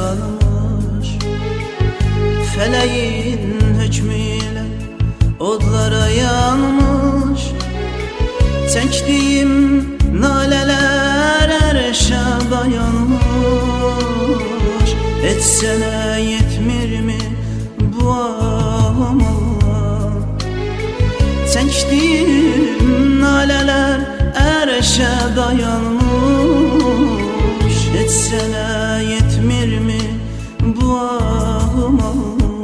kalmış. Feleğin hükmüyle odlara yanmış. Çektiğim naleler erşe dayanmış. Etsene yetmir mi bu amal? Çektiğim naleler erşe dayanmış. Etsene yetmir mi bu amal?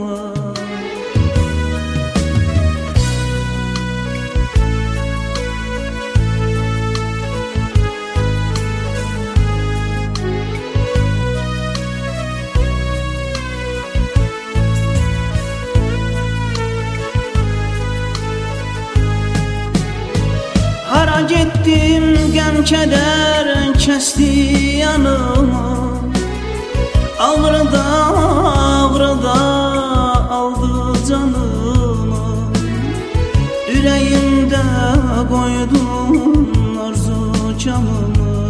Harac ettim gəm keder kesti yanıma. Ağrıda ağrıda aldı canımı. Yüreğimde koydum arzu camımı.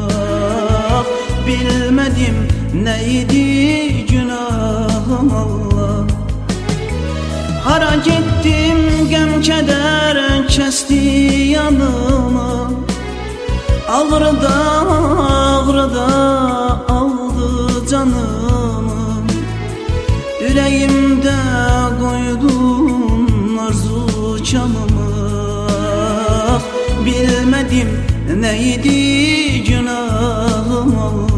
Bilmedim neydi günahım Allah. Harac ettim gəm keder kesti yanıma. Ağrıda ağrıda aldı canımı. Yüreğimde koydum arzu çamımı. Bilmedim neydi günahım Allah.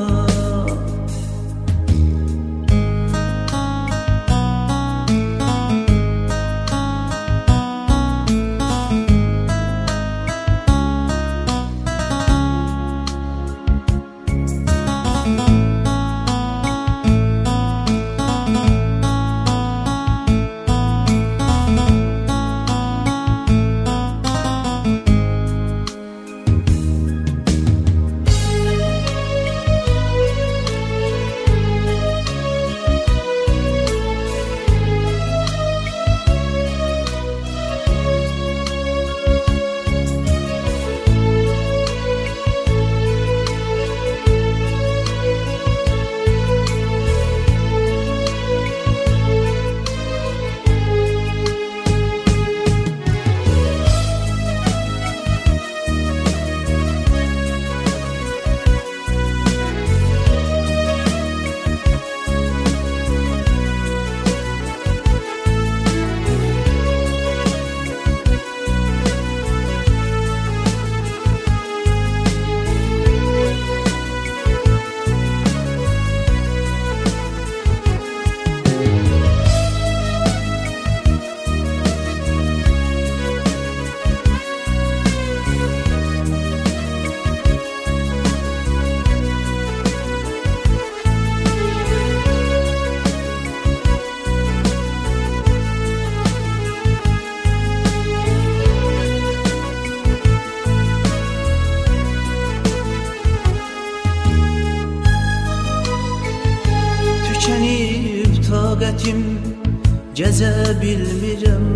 Taqətim gəzə bilmirəm.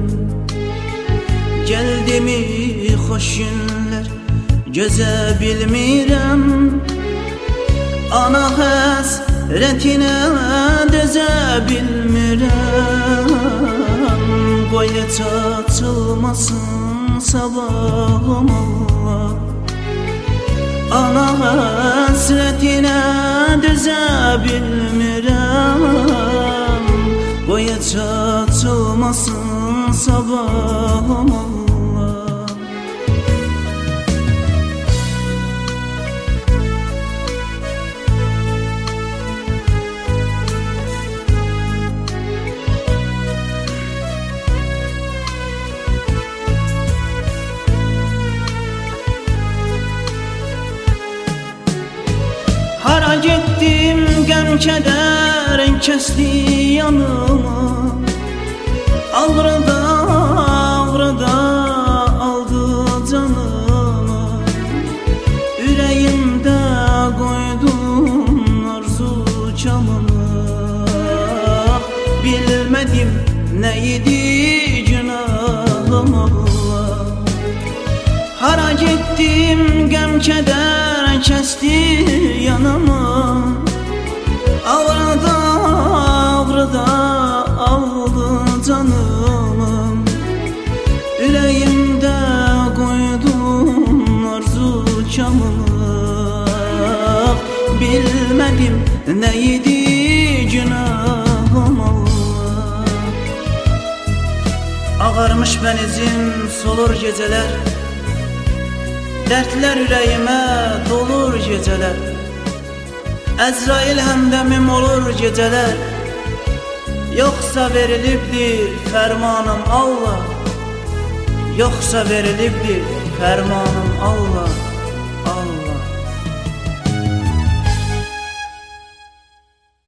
Gəldimi xoş günlər gözə bilmirəm. Ana həsrətinə dözə bilmirəm. Qoy çatılmasın sabahım Allah. Ana həsrətinə dözə bilmirəm. Qoy çatılmasın sabahım Allah. Harac ettim gəm keder kesti yanıma. Ağrıda ağrıda aldı canımı. Yüreğimde koydum arzu camımı. Bilmedim neydi günahım Allah. Harac ettim gəm keder kesti yanıma. bilmedim neydi günahım Allah. Ağarmış benizim solur geceler, dertler yüreğime dolur geceler. Əzrail həmdəmim olur geceler, yoksa verilibdir fermanım Allah, yoksa verilibdir fermanım Allah.